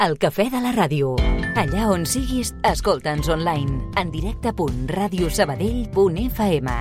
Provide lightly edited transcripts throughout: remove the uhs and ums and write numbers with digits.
El cafè de la ràdio. Allà on siguis, escolta'ns online. En directe.radiosabadell.fm.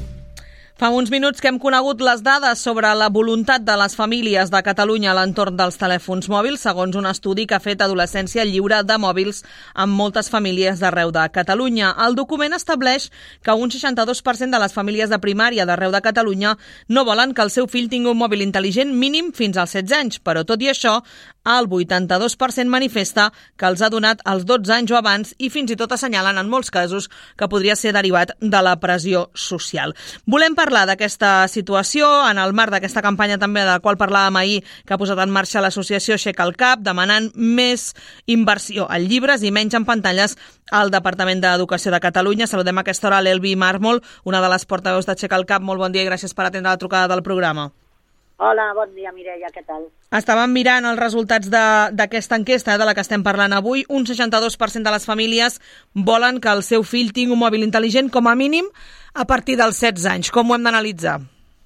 Fa uns minuts que hem conegut les dades sobre la voluntat de les famílies de Catalunya a l'entorn dels telèfons mòbils, segons un estudi que ha fet Adolescència Lliure de Mòbils amb moltes famílies d'arreu de Catalunya. El document estableix que un 62% de les famílies de primària d'arreu de Catalunya no volen que el seu fill tingui un mòbil intel·ligent mínim fins als 16 anys, però tot i això, el 82% manifesta que els ha donat als 12 anys o abans i fins i tot assenyalen en molts casos que podria ser derivat de la pressió social. Volem parlar d'aquesta situació en el marc d'aquesta campanya també de la qual parlàvem ahir, que ha posat en marxa l'associació Aixeca el Cap, demanant més inversió en llibres i menys en pantalles al Departament d'Educació de Catalunya. Saludem a aquesta hora l'Elvi Mármol, una de les portaveus d'Aixeca el Cap. Molt bon dia i gràcies per atendre la trucada del programa. Hola, bon dia, Mireia, què tal? Estàvem mirant els resultats d'aquesta enquesta de la que estem parlant avui. Un 62% de les famílies volen que el seu fill tingui un mòbil intel·ligent com a mínim a partir dels 16 anys. Com ho hem d'analitzar?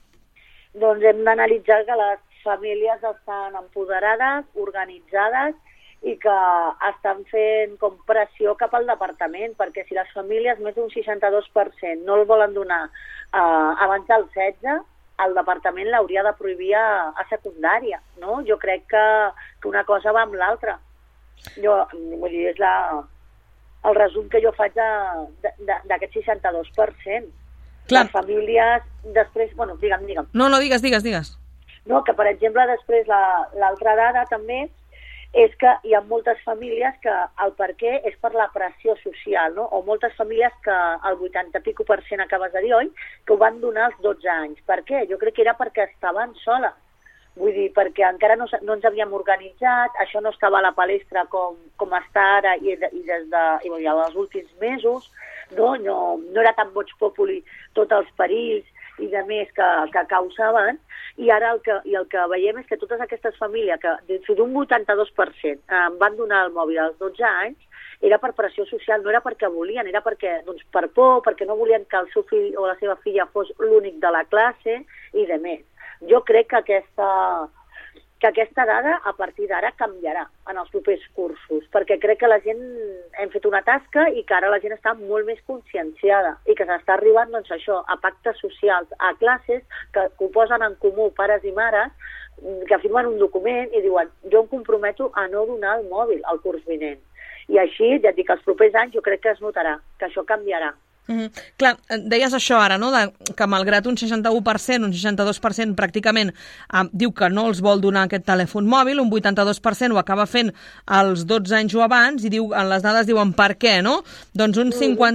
Doncs hem d'analitzar que les famílies estan empoderades, organitzades i que estan fent com pressió cap al departament, perquè si les famílies, més d'un 62%, no el volen donar abans dels 16, el departament l'hauria de prohibir a secundària, no? Jo crec que una cosa va amb l'altra. Vull dir, és el resum que jo faig d'aquest 62%. Clar. Les famílies, després... Bueno, digue'm. No, digues. No, que, per exemple, després l'altra dada també és que hi ha moltes famílies que el per què és per la pressió social, no? O moltes famílies que el 80% acabes de dir, oi? Que ho van donar als 12 anys. Per què? Jo crec que era perquè estaven soles. Vull dir, perquè encara no ens havíem organitzat, això no estava a la palestra com està ara i els últims mesos, no era tan vox populi tots els perills i de més que causaven, i ara el que veiem és que totes aquestes famílies, que d'un 82% van donar el mòbil als 12 anys, era per pressió social, no era perquè volien, era perquè, doncs, per por, perquè no volien que el seu fill o la seva filla fos l'únic de la classe i de més. Jo crec que aquesta dada, a partir d'ara, canviarà en els propers cursos, perquè crec que la gent hem fet una tasca i que ara la gent està molt més conscienciada i que s'està arribant, doncs, això, a pactes socials, a classes que ho posen en comú pares i mares, que firmen un document i diuen jo em comprometo a no donar el mòbil al curs vinent. I així, ja et dic, els propers anys jo crec que es notarà, que això canviarà. Clar, deies això ara, no? Que malgrat un 61%, un 62% pràcticament diu que no els vol donar aquest telèfon mòbil, un 82% ho acaba fent als 12 anys o abans i en les dades diuen per què, no? Doncs un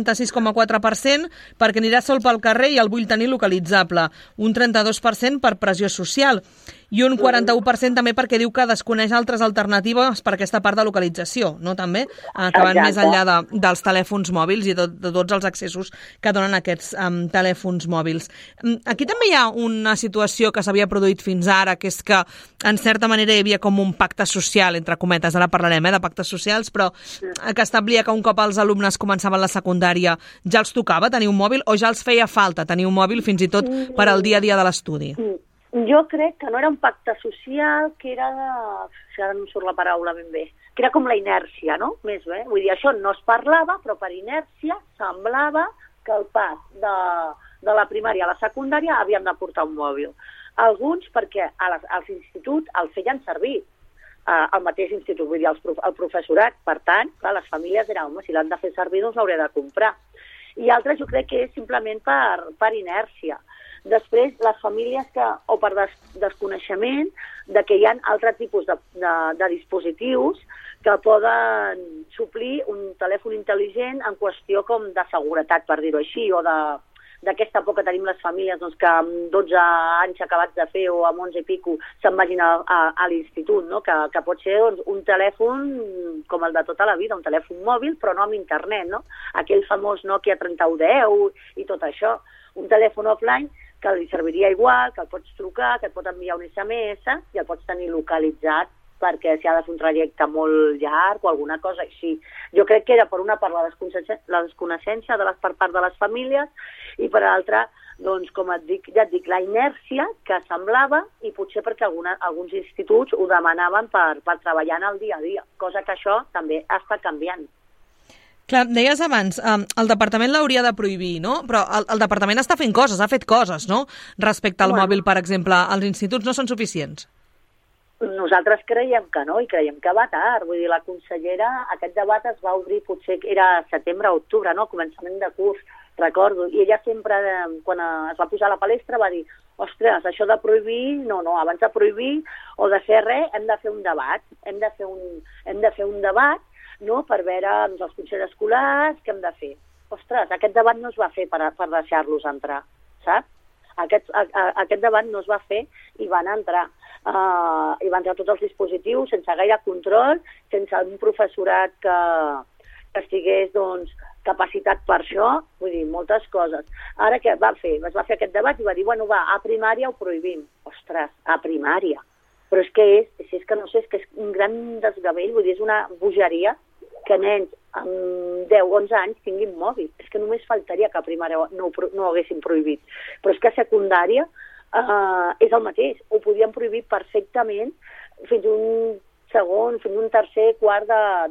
56,4% perquè anirà sol pel carrer i el vull tenir localitzable, un 32% per pressió social i un 41% també perquè diu que desconeix altres alternatives per aquesta part de localització, no? També, que van més enllà dels telèfons mòbils i de tots els accessos que donen aquests telèfons mòbils. Aquí també hi ha una situació que s'havia produït fins ara, que és que, en certa manera, hi havia com un pacte social, entre cometes, ara parlarem de pactes socials, però que establia que un cop els alumnes començaven la secundària ja els tocava tenir un mòbil o ja els feia falta tenir un mòbil fins i tot per al dia a dia de l'estudi? Jo crec que no era un pacte social, que era, si ara no em surt la paraula ben bé, que era com la inèrcia, no? Més bé, vull dir, això no es parlava, però per inèrcia semblava que el pas de la primària a la secundària havien de portar un mòbil. Alguns perquè als instituts el feien servir, al mateix institut, vull dir, el professorat. Per tant, clar, les famílies eren, home, si l'han de fer servir, doncs l'hauré de comprar. I altres jo crec que és simplement per inèrcia. Després, les famílies que, o per desconeixement, de que hi ha altres tipus de dispositius que poden suplir un telèfon intel·ligent en qüestió com de seguretat, per dir-ho així, o d'aquesta por que tenim les famílies, doncs, que amb 12 anys acabats de fer o amb 11 i pico se'n vagin a l'institut, no? Que pot ser, doncs, un telèfon com el de tota la vida, un telèfon mòbil, però no amb internet, no? Aquell famós Nokia 3110 i tot això. Un telèfon offline que li serviria igual, que el pots trucar, que et pot enviar un SMS i el pots tenir localitzat perquè s'hi ha de fer un trajecte molt llarg o alguna cosa així. Jo crec que era per una part la desconeixença per part de les famílies i per l'altra, doncs, com ja et dic, la inèrcia que semblava i potser perquè alguns instituts ho demanaven per treballar en el dia a dia, cosa que això també està canviant. Clar, deies abans, el departament l'hauria de prohibir, no? Però el departament està fent coses, ha fet coses, no? Respecte al mòbil, per exemple, els instituts no són suficients. Nosaltres creiem que no, i creiem que va tard. Vull dir, la consellera, aquest debat es va obrir, potser que era setembre o octubre, no? Començament de curs, recordo. I ella sempre, quan es va posar a la palestra, va dir: ostres, això de prohibir, no, abans de prohibir o de fer res, hem de fer un debat. Hem de fer un debat, no?, per veure els consells escolars, què hem de fer. Ostres, aquest debat no es va fer per deixar-los entrar, saps? Aquest debat no es va fer i van entrar. I van entrar tots els dispositius sense gaire control, sense un professorat que estigués, doncs, capacitat per això, vull dir, moltes coses. Ara què va fer? Es va fer aquest debat i va dir, bueno, va, a primària ho prohibim. Ostres, a primària. Però és que és un gran desgavell, vull dir, és una bogeria que nens amb 10-11 anys tinguin mòbil. És que només faltaria que a primària no ho haguessin prohibit. Però és que a secundària és el mateix. Ho podien prohibir perfectament fins un segon, fins un tercer, quart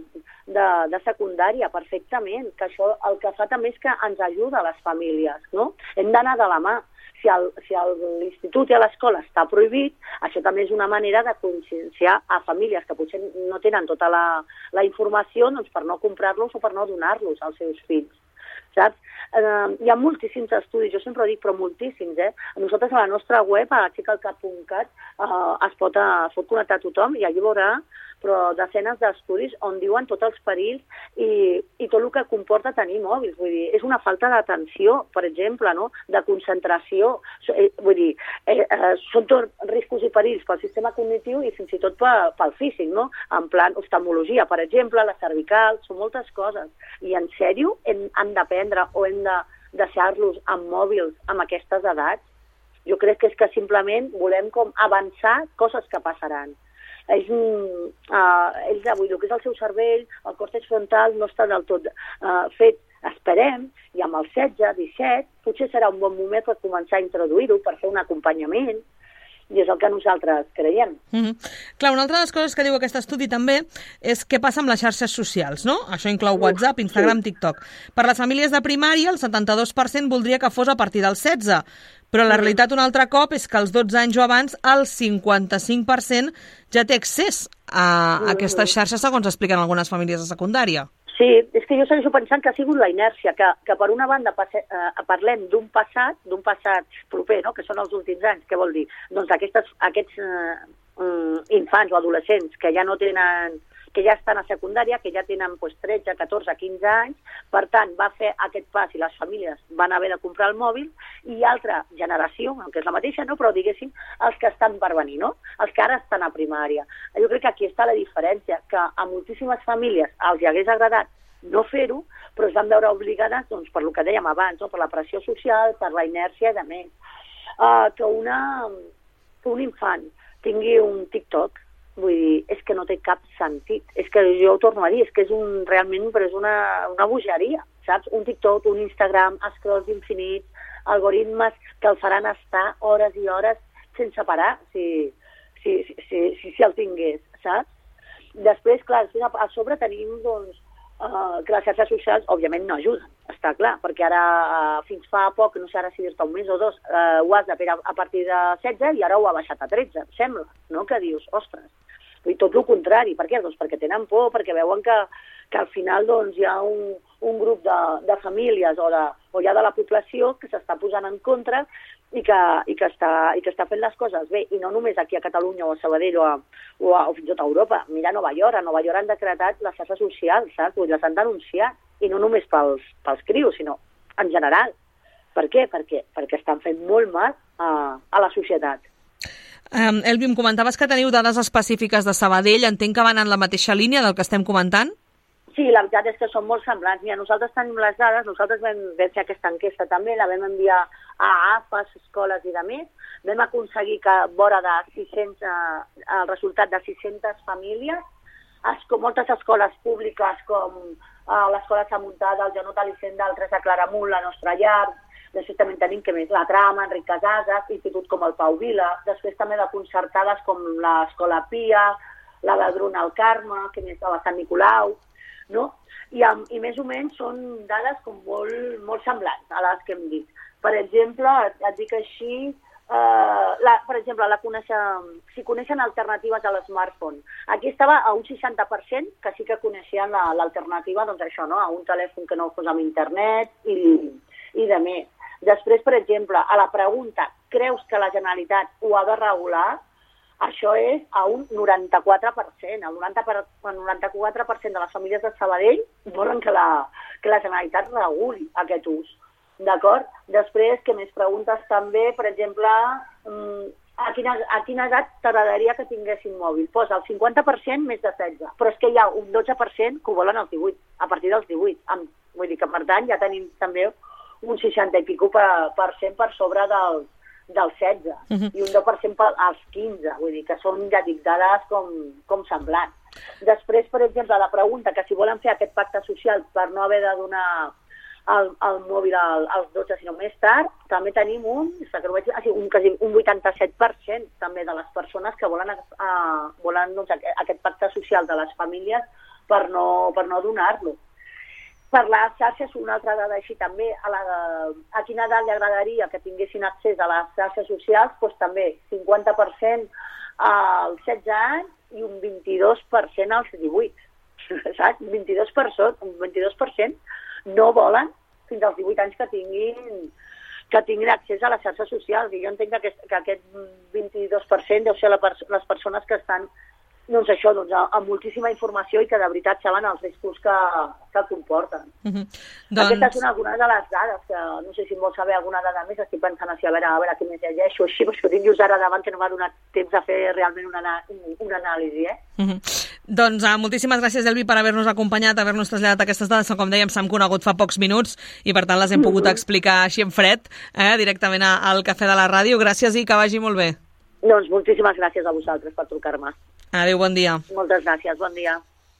de secundària, perfectament. Que això el que fa també és que ens ajuda a les famílies, no? Hem d'anar de la mà. Si l'institut i a l'escola està prohibit, això també és una manera de conscienciar a famílies que potser no tenen tota la informació, doncs, per no comprar-los o per no donar-los als seus fills. Saps? Hi ha moltíssims estudis, jo sempre ho dic, però moltíssims, Nosaltres a la nostra web, a xicalcat.cat, es pot connectar tothom i allà veurà però desenes d'estudis on diuen tots els perills i tot el que comporta tenir mòbils. Vull dir, és una falta d'atenció, per exemple, no?, de concentració. Vull dir, són tots riscos i perills pel sistema cognitiu i fins i tot pel físic, no? En plan oftalmologia, per exemple, la cervical, són moltes coses. I en sèrio han d'aprendre o hem de deixar-los amb mòbils amb aquestes edats? Jo crec que és que simplement volem com avançar coses que passaran. Ells, vull dir, que és el seu cervell, el còrtex frontal no està del tot fet, esperem, i amb el 16, 17, potser serà un bon moment per començar a introduir-ho, per fer un acompanyament, i és el que nosaltres creiem. Clar, una altra de les coses que diu aquest estudi també és què passa amb les xarxes socials, no? Això inclou WhatsApp, Instagram, TikTok. Per les famílies de primària, el 72% voldria que fos a partir del 16, però la realitat un altre cop és que als 12 anys o abans el 55% ja té accés a aquestes xarxes, segons expliquen algunes famílies de secundària. Sí, és que jo segueixo pensant que ha sigut la inèrcia, que per una banda parlem d'un passat proper, no?, que són els últims anys. Què vol dir? Doncs aquests infants o adolescents que ja no tenen, que ja estan a secundària, que ja tenen 13, 14, 15 anys, per tant, va fer aquest pas i les famílies van haver de comprar el mòbil, i altra generació, que és la mateixa, no?, però diguéssim, els que estan per venir, no?, els que ara estan a primària. Jo crec que aquí està la diferència, que a moltíssimes famílies els hi hagués agradat no fer-ho, però es van veure obligades, doncs, per el que dèiem abans, no?, per la pressió social, per la inèrcia i de més. Que un infant tingui un TikTok, vull dir, és que no té cap sentit. És que jo ho torno a dir, és que és realment una bogeria, saps? Un TikTok, un Instagram, scrolls infinits, algoritmes que el faran estar hores i hores sense parar, si el tingués, saps? Després, clar, a sobre tenim, doncs, que les xarxes socials, òbviament, no ajuden, està clar, perquè ara, fins fa poc, no sé ara si dir-te un mes o dos, WhatsApp era a partir de 16 i ara ho ha baixat a 13, em sembla, no?, que dius, ostres, i tot el contrari. Per què? Doncs perquè tenen por, perquè veuen que al final, doncs, hi ha un grup de famílies o ja de la població que s'està posant en contra i que està fent les coses bé, i no només aquí a Catalunya o a Sabadell o fins i tot a Europa. Mira Nova York, a Nova York han decretat les xarxes socials, saps? Les han denunciat, i no només pels crios, sinó en general. Per què? Perquè estan fent molt mal a la societat. Elvi, em comentaves que teniu dades específiques de Sabadell, entenc que van en la mateixa línia del que estem comentant? Sí, la veritat és que són molt semblants. Mira, nosaltres tenim les dades, nosaltres vam fer aquesta enquesta també, la vam enviar a AFAS, escoles i de més. Vam aconseguir que vora de 600, el resultat de 600 famílies, moltes escoles públiques com l'Escola Samuntada, el Janot Elisenda, el 3 de Claramunt, la Nostra Llar, després també tenim que més la Trama, Enric Casases, instituts com el Pau Vila, després també de concertades com l'Escola Pia, la de Bruna al Carme, que més de la Sant Nicolau, no? I més o menys són dades com molt semblants a les que hem dit. Per exemple, et dic així, per exemple, si coneixen alternatives a l'smartphone. Aquí estava a un 60% que sí que coneixien l'alternativa, doncs això, no? A un telèfon que no fos amb internet i de més. Després, per exemple, a la pregunta, creus que la Generalitat ho ha de regular? Això és a un 94%. El 94% de les famílies de Sabadell volen que la Generalitat reguli aquest ús. D'acord? Després, que més preguntes també, per exemple, a quina edat t'agradaria que tinguessin mòbil? Posa el 50% més de 16, però és que hi ha un 12% que ho volen als 18, a partir dels 18. Vull dir que, per tant, ja tenim també un 60 i pico per cent per sobre del 16 i un 10% als 15, vull dir que són, ja dic, dades com semblants. Després, per exemple, la pregunta que si volen fer aquest pacte social per no haver de donar el mòbil als 12 sinó més tard, també tenim un 87% també de les persones que volen doncs, aquest pacte social de les famílies per no donar-lo. Per les xarxes, una altra dada així també, a quina edat li agradaria que tinguessin accés a les xarxes socials, doncs també 50% als 16 anys i un 22% als 18. Saps? 22% no volen fins als 18 anys que tinguin accés a les xarxes socials. I jo entenc que aquest 22% deu ser les persones que estan amb moltíssima informació i que de veritat saben els riscos que comporten. Aquestes són algunes de les dades, que no sé si em vols saber alguna dada més, estic pensant així, a veure què més llegeixo, així, perquè ho tinc just ara davant que no m'ha donat temps de fer realment una anàlisi. Doncs moltíssimes gràcies, Elvi, per haver-nos acompanyat, haver-nos traslladat aquestes dades, que com dèiem s'han conegut fa pocs minuts i per tant les hem pogut explicar així en fred, directament al Cafè de la Ràdio. Gràcies i que vagi molt bé. Doncs moltíssimes gràcies a vosaltres per trucar-me. Adéu, bon dia. Moltes gràcies, bon dia.